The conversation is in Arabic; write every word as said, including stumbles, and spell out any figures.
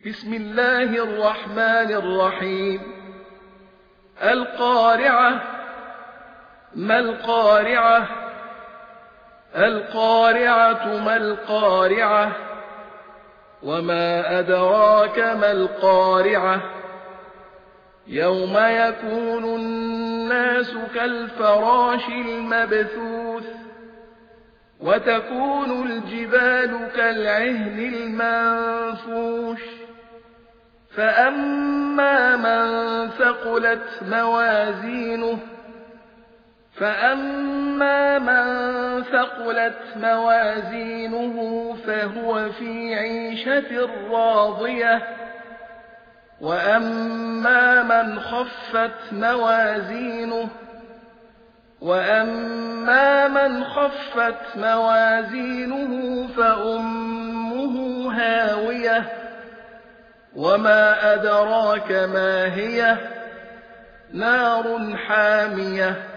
بسم الله الرحمن الرحيم القارعة. ما القارعة؟ القارعة ما القارعة وما أدراك ما القارعة يوم يكون الناس كالفراش المبثوث وتكون الجبال كالعهن المنفوش فأما من ثقلت موازينه فأما من ثقلت موازينه فهو في عيشة راضية وأما من خفت موازينه وأما من خفت موازينه فأمه هاوية وما أدراك ما هي نار حامية